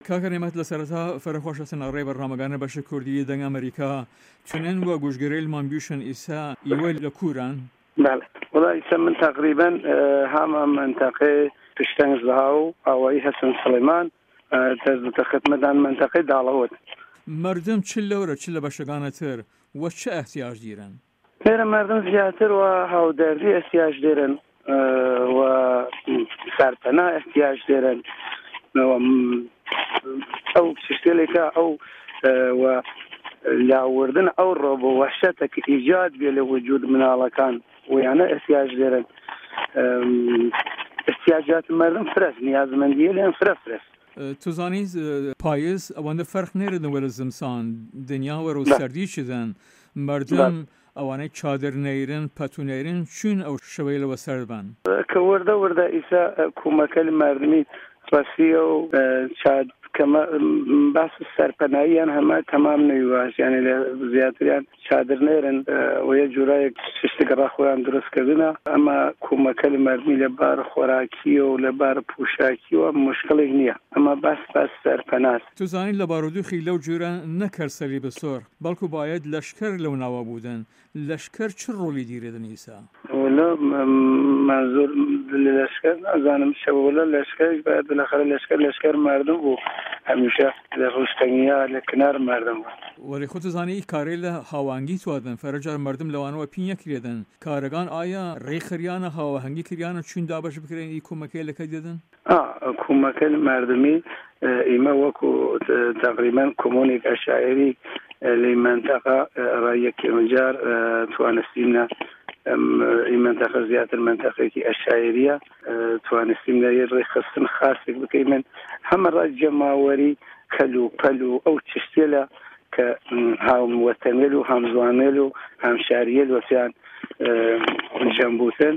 کاکەنێمەت لە سەرەتا فەرخۆشە سناڕێ بەڕامەگانە بەشە کوردی دەنگ ئەمریکا چونێن وە گوشگەرەی مامبیوشن ئیسا ئیوە لە کوران بله والله ئیسا من تقریبا هەمە منتەقەی پشتەنگ زاو ئەوەی هەسن سلێمان دەست خدمەدان منتەقەی داڵەوت مردم چ لەورە چ لە بەشەکانە تر وە چه احتیاج دیرن لێرە مردم زیاتر و هاودەردی احتیاج دێرن و سەرپەنا احتیاج دێرن ئەو شتێکە ئەو و لاوردن ئەو ڕۆبۆ وەحشەتێک ئیجاد بێ لە وجود مناڵەکان ویانە احتیاج دێرن احتیاجات مردم فرەس نیازمەندیە لێن فرەس توزانی پاییز ئەوەندە فەرق نێرن وەرە زمسان دنیا وەرە و سەردی چدەن مردم ئەوانەی چادر نەیرن پەتونەیرن چون ئەو شەوەی لەوە سەربان کە وەردە ئیسا کومەکە لە مردمی ڕەسیە و کەمە باس سەرپەناییان هەمە تەمام نەیواش یعنی لە زیاتریان چادر نێرن و یە جورایەک شتێکە خۆیان دروستکردنە ئەمە کومەکە لە مردمی لەبار خۆراکیە و لەبار پوشاکیەوە مشکڵێک نییە ئەمە باس سەرپەناست توزانی لە بارودوخی لەو جورە نەکەرسەلی بەسۆر بەڵکو باید لەشکەر لەو ناوە بودن لەشکەر چ ڕۆلی دیرێدن ئیسا منزور لەشکەر نازانم شەوەلە لەشکەر باید بالاخره لەشکەر مردم بوو هەمیشە لە ڕوشتەنگیا لە کنار مردم بوو وەری خۆ توزانی کارێ لە هاوانگی توادن فەرەجار مردم لەوانەوە پینیە کرێدن کارەکان ئایا ڕێخریانە هاوەهەنگی کریانە چون دابش بکرێن ئی کومەکەی لەکە دێدن کومەکە مردمی ئیمە وەکو تقریبا کۆمۆنێک ئەشاعری لە منتەقە ڕایەکێمەجار توانستینە منتەقە زیاتر منتەقەیەکی ئەشاعریە توانستیم لە یە ڕێخستن خاصێک بکەین من هەمە ڕای جەماوەری کەل و پەل و ئەو چشتێلە کە هاووەتەنێل و هەمزوانێل و هەمشاریە وەسییان جەمبوتن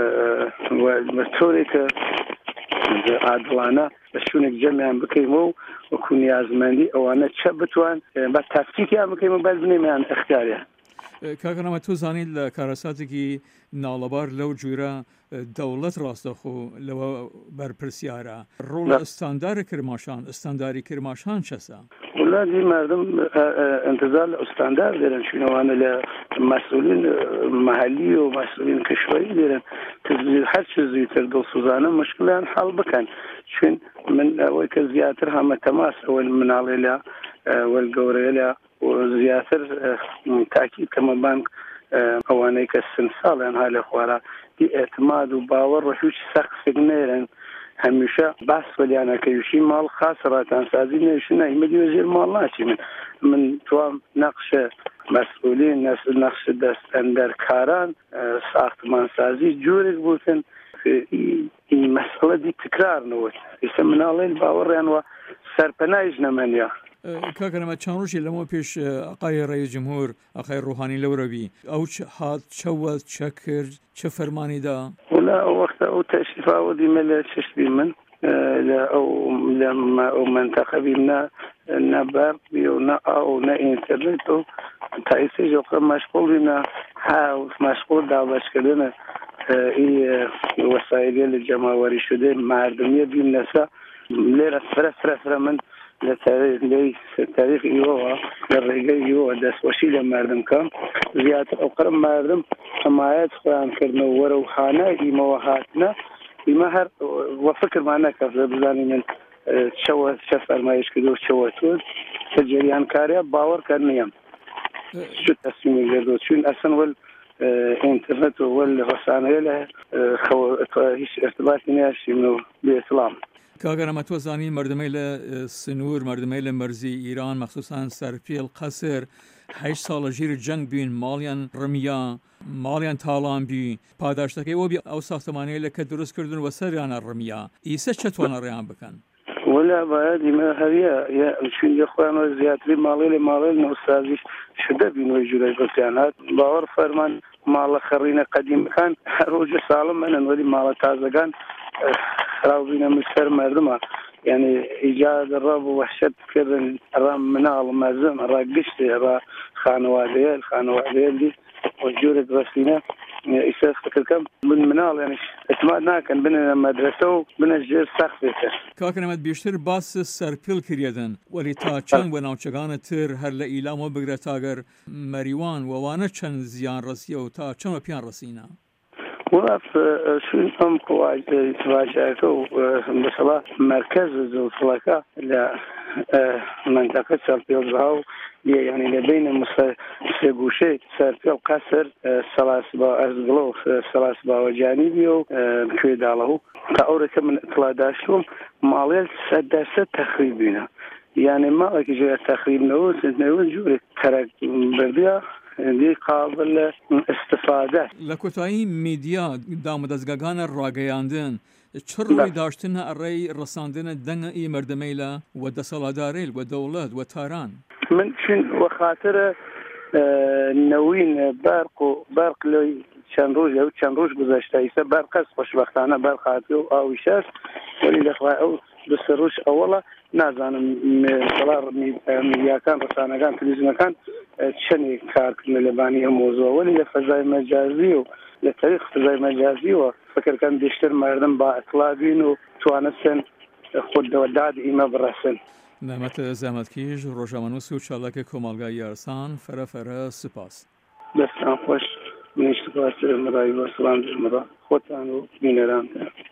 تۆرێکە عادڵانە بە شوونێک جەمیان بکەیمەوە و وەکو نیازمەندی ئەوانە چە بتوان بە تاکتیکیان بکەیمە بەس بنێمیان ئەختیاریان کاکەنەمە تو زانیت لە کارەساتێکی ناڵەبار لەو جوورە دەوڵەت ڕاستەخۆ لەوە بەرپرسیارە ڕۆڵە ئەستانداری کرماشان ئەستانداری کرماشان چەسە وڵاتی مردم انتظار لە ئەستاندار دێرن چونەوانە لە مەسئولین مەحەلی و مەسئولین کشوەری دێرن کە هەر چ زووتر دڵسوزانە مشکلیان حەڵ بکەن چون من ئەوەی کە زیاتر هەمە تەماس ئەوە مناڵێ لە وەرگەورەیە لە زیاتر تاکید کەمە بانک ئەوانەی کە سن ساڵیان ها لە خوارە دی ئێتماد و باوەڕ و هیچ سەقفێک نێرن هەمیشە باس وەلیانەکەویشی ماڵ خاص ڕاتانسازی نێشنە ئیمەدی وەزیر ماڵ ناچی من توام نەقشە مەسئولین نەقش دەستەندەرکاران ساختمانسازی جۆرێک بوتن مەسئلە دی تکرارنەوە ئێستا مناڵێن باوەڕیان وە سەرپەنایش نەمەنیا کاکەنەمە چند ڕۆژی لەمەوە پێش ئەقای ڕێیس جمهور ئەقای ڕوحانی لەورەبی ئەو هات چەوە چە کرد چه فەرمانیدا ولا وەختە ئەو تەشریفاوە دیمە لە چشتی من لە ئەو منتەقە بیمنا نە بەرق بی و نە ئاو نە ئینتەرنێت و تایسێ ژۆقە مەشغوڵ بینە مەشغوڵ دابەشکردنە وەسایلێ لە جەماوەری شدێ مردمیە بیم لەسە لێرە فرە من لە تاریخ ئیوەوە لە ڕێگەی ئیوەوە دەستوەشی لە مردم کەم زیاتر ئەو قەرم مردم حمایەت خۆیان کردنەوە وەرە و خانە ئیمەوە هاتنە ئیمە هەر وە فکرمان نەکرد بزانین من چە فەرمایش کردو چەوە تۆ کە جریانکاریە باوەڕکرد نییەم شو تەسمیمی گردو چون ئەسن وەل ئینترنێت و وەل ڕەسانەیە لە هیچ ارتباطی نیاشی من و بێئسلام کاگەنەمە تۆ زانی مردمەی لە سنوور مردمەی لە مەرزی ئیران مەخسوسان سەرپێڵ قەسر 8 ساڵە ژیر جەنگ بوین ماڵیان ڕمیا ماڵیان تاڵان بی پاداشتەکەی وە بی ئەو ساختمانەیە لە کە دروستکردن وە سەریانە ڕمیا ئیسە چەتوانە ڕێیان بکەن ولا باید ئیمە هەریە چون خۆیانەوە زیاتری ماڵی لە ماڵی نەوسازیش شدە بین وەی جوورەی گوتیان هات باوەڕ فەرمان ماڵە خەڕینە قەدیمەکان ڕۆژە ساڵم منن وەلی ماڵە تازەکان خراوبینە مستەر مردمە یعنی ئیجاد ڕەب و وەحشەتکردن ڕام مناڵ مەزم ڕا گشتێ ڕا خانەوادەیە دی وە جۆرێک ڕەسینە ئیسا فکرکەم من مناڵێنش اعتماد ناکەن بنە مەدرسە و بنە ژێر سەختێکە. کاکەنەمەت بیشتر باس سەرپیل کردن ولی تا چەند و ناوچەکانە تر هەر لە ئیلامەوە بگرە تاگەر مەریوان وەوانە چەند زیان ڕەسیە و تا چەمە پیان ڕەسینە. وڵات شوون ئەم واژایەکە و بەسەڵا مەرکەز زڵفڵەکە لە منطقە سەرپێڵزا و یعنی لە بینە سێگوشەی سەرپێڵ قەسر سەلاسبا ئەرزگڵە و سەلاسباوە جانیبی و کوێداڵە و تا ئەوڕێکە من ئەتڵاداشتوم ماڵێت 100% تەخریبینە یعنی ماڵێکی ژێ تەخریبنەوە سنتنەوە جوورێک تەرەک بردیە دی قابل استفاده. لە کۆتایی میدیا دامەدەستگاکانە ڕاگەیاندن چ ڕووی داشتنە ئەڕێی ڕەساندنە دەنگە ئی مەردەمەی لە و دەسەڵاتدارێل و دەوڵەت و تاران من چون وەخاترە نەوین بەرق لەوی چەند ڕۆژ گذەشتە ئیسا بەرقەس خۆشبەختانە بەرقاتی و ئاویشەس وەلی لەخوای ئەو دوسە ڕۆژ ئەوەڵە نازانم سەڵار میدیاکان ڕەسانەکان تەلەڤیزیۆنەکان چەندێک کارکردن لەبانی ئەم مۆزووە وەلی لە فەزای مەجازی و لە تاریخ فەزای مەجازیوە فکرکەم بیشتر مردم با ئەتڵا بین و توانستن خوددەوەداد ئیمە بڕەسن. نەمەتە زەمەتکیش ڕۆژەمەنووس و چالاکە کۆمەڵگای یارسان فەرەفەرە سپاس. دەستان خۆش منیش سپاس مەدای وەسڵام دژمەدا خۆتان و بینەرانتان.